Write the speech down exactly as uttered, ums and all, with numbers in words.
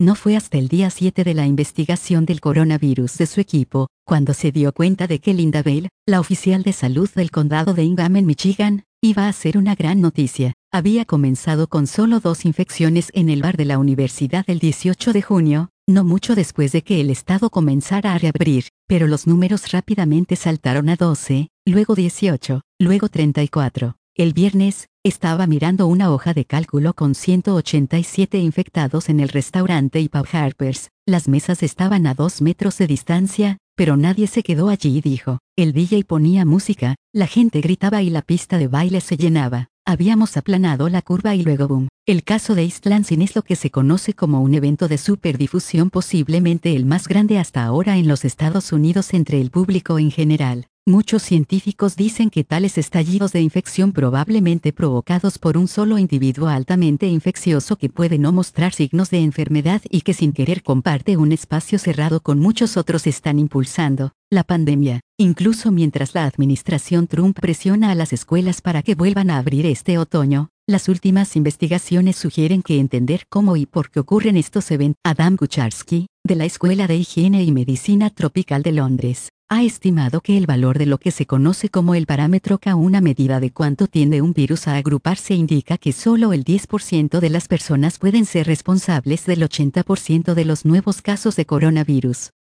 No fue hasta el día siete de la investigación del coronavirus de su equipo, cuando se dio cuenta de que Linda Bell, la oficial de salud del condado de Ingham en Michigan, iba a ser una gran noticia. Había comenzado con solo dos infecciones en el bar de la universidad el dieciocho de junio, no mucho después de que el estado comenzara a reabrir, pero los números rápidamente saltaron a doce, luego dieciocho, luego treinta y cuatro. El viernes, estaba mirando una hoja de cálculo con ciento ochenta y siete infectados en el restaurante y pub Harper's. Las mesas estaban a dos metros de distancia, pero nadie se quedó allí y dijo. El D J ponía música, la gente gritaba y la pista de baile se llenaba. Habíamos aplanado la curva y luego boom. El caso de East Lansing es lo que se conoce como un evento de superdifusión, posiblemente el más grande hasta ahora en los Estados Unidos entre el público en general. Muchos científicos dicen que tales estallidos de infección, probablemente provocados por un solo individuo altamente infeccioso que puede no mostrar signos de enfermedad y que sin querer comparte un espacio cerrado con muchos otros, están impulsando la pandemia. Incluso mientras la administración Trump presiona a las escuelas para que vuelvan a abrir este otoño, las últimas investigaciones sugieren que entender cómo y por qué ocurren estos eventos. Adam Kucharski, de la Escuela de Higiene y Medicina Tropical de Londres, ha estimado que el valor de lo que se conoce como el parámetro K, una medida de cuánto tiende un virus a agruparse, indica que solo el diez por ciento de las personas pueden ser responsables del ochenta por ciento de los nuevos casos de coronavirus.